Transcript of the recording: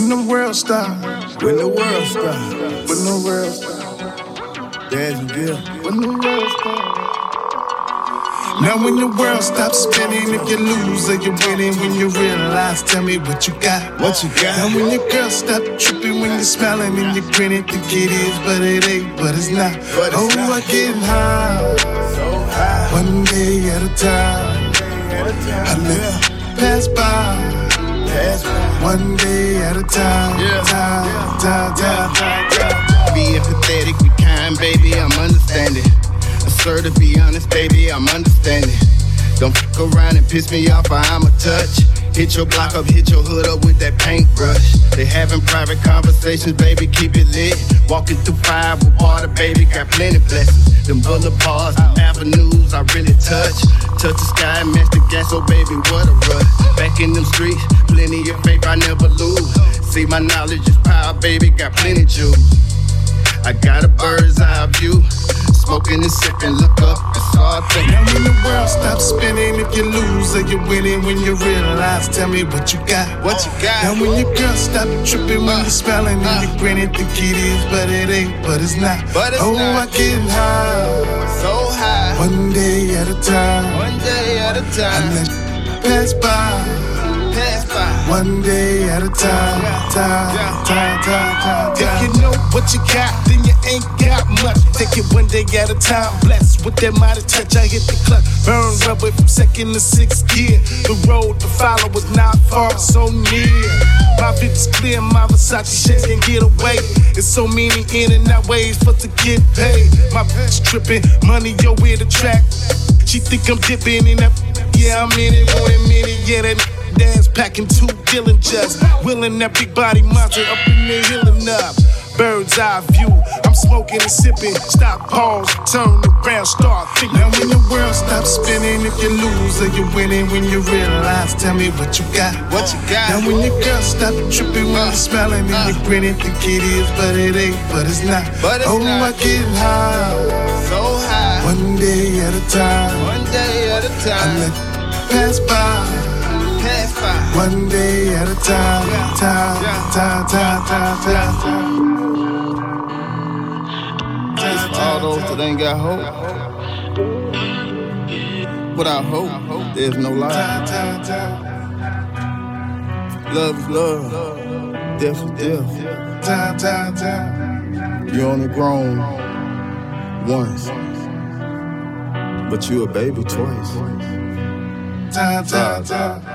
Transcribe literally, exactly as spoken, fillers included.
When the world stops. When the world stops. When the world stops. There's a deal. When the world stops. Now when the world stops spinning, if you lose or you're winning, when you realize, tell me what you got. What you got? Now when your girl stop tripping, when you're smiling and you're grinning, think it is, but it ain't, but it's not. But it's oh, not. I get high, So high. one day at a time. I let it pass by. Pass by. One day at a time, Yeah. time, time, time, time, time. Be empathetic, be kind, baby, I'm understanding. Assertive, be honest, baby, I'm understanding. Don't fuck around and piss me off, or I'ma touch. Hit your block up, hit your hood up with that paintbrush. They having private conversations, baby, keep it lit. Walking through fire with water, baby, got plenty blessings. Them boulevards, them avenues, I really touch. Touch the sky, match the gas, oh baby, what a rush. Back in them streets, plenty of faith, I never lose. See, my knowledge is power, baby, got plenty juice. I got a bird's eye view. Smoking and sipping, look up, it's all I think. Now when the world stops spinning, if you lose or you're winning, when you realize, tell me what you got. What you got? Now when your girl stop tripping, when you're smiling and you're grinning, think it is, but it ain't, but it's not. But it's oh, not. I get high, So high, one day at a time. one day at a I time. let it pass by. Pass by. One day at a time, time, time, time, time, If time. you know what you got, then you ain't got much. Take it one day at a time. Blessed with that mighty touch, I hit the clutch. Burn rubber from second to sixth gear. The road to follow was not far, so near. My vision's clear, my Versace shades can get away. It's so many in and out ways for to get paid. My bitch tripping, money yo with the track. She think I'm dipping in that. Yeah, I'm in it, won't admit it. Yeah, that dance packing two Dillingers. Willing that big body monster up in there healing up. Bird's eye view, I'm smoking and sipping. Stop, pause, turn around, start thinking. Now when the world stops spinning, if you lose or you're winning, when you realize, tell me what you got. What you got? Now when your girl stop tripping, when you're smiling and you're grinning, think it is, but it ain't, but it's not. But it's oh, not. I get high, So high, one day at a time. one day at a I time. let it pass by. Pass by. One day at a time, time, time, time, time, time, time. It's for all those that ain't got hope. Without hope, there's no life. Time, time, time, Love is love, death is death. time, time, time. You only grown once, but you a baby twice. Time, time, time.